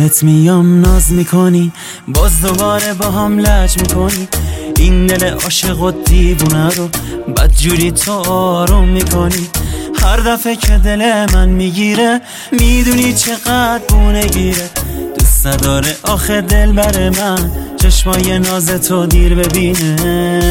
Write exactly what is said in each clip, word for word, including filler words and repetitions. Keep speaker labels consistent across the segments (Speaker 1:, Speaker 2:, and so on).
Speaker 1: پیشت میام ناز میکنی، باز دوباره با هم لج میکنی. این دل عاشق و دیوونه رو بدجوری تو آروم میکنی. هر دفعه که دل من میگیره میدونی چقدر بونه گیره. دوست نداره آخه دل بر من چشمای ناز تو دیر ببینه.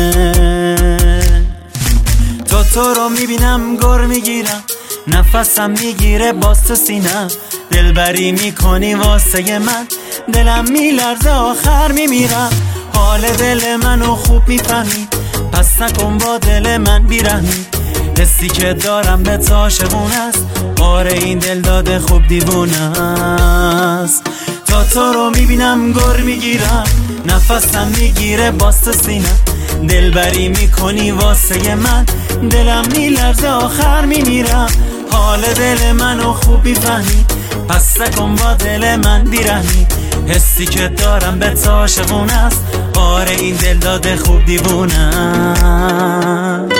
Speaker 1: تو تو رو میبینم گر میگیرم، نفسم میگیره باز تو سینم. دلبری میکنی واسه من، دلم میلرزه آخر میمیرم. حال دل منو خوب میفهمی، پس نکن با دل من بیرحمی. حسی که دارم به تو عاشقونه است، آره این دل داده خوب دیوونه است. تا تو رو میبینم گر میگیرم، نفسم میگیره باز تو سینم. دلبری میکنی واسه من، دلم میلرزه آخر میمیرم. حال دل منو خوب میفهمی، پس نکن با دل من بیرحمی. حسی که دارم به تو عاشقونه است، آره این دل داده خوب دیوونه است.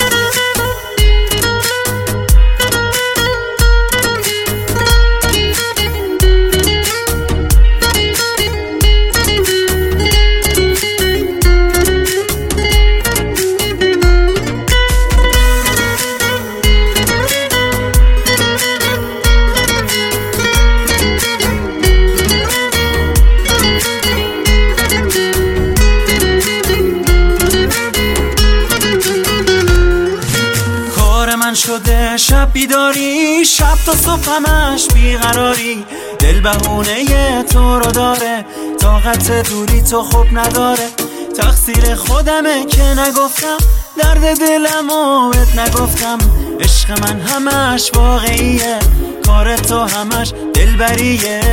Speaker 1: شده شب بیداری، شب تا صبح همش بیقراری. دل بهونه تو رو داره، طاقت دوری تو خوب نداره. تقصیر خودمه که نگفتم، درد دلمو بهت نگفتم. عشق من همش واقعیه، کار تو همش دلبریه.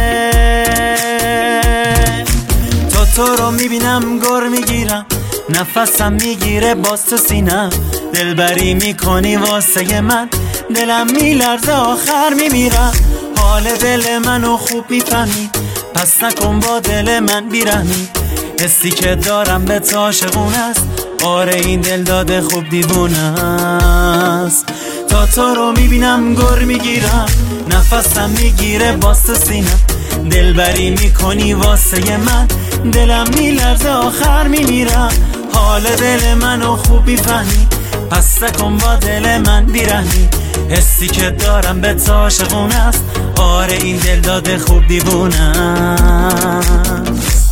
Speaker 1: تو تو رو میبینم گر میگیرم، نفسم میگیره باز تو سینم. دلبری میکنی واسه من، دلم میلرزه آخر میمیرم. حال دل منو خوب میفهمی، پس نکن با دل من بیرحمی. حسی که دارم به تو عاشقونه است، آره این دل داده خوب دیوونه است. تا تو رو میبینم گر میگیرم، نفسم میگیره باز تو سینم. دلبری میکنی واسه من، دلم میلرزه آخر میمیرم. حال دل منو خوب میفهمی، پس نکن با دل من بیرحمی. حسی که دارم به تو عاشقونه است، آره این دل داده خوب دیوونه است.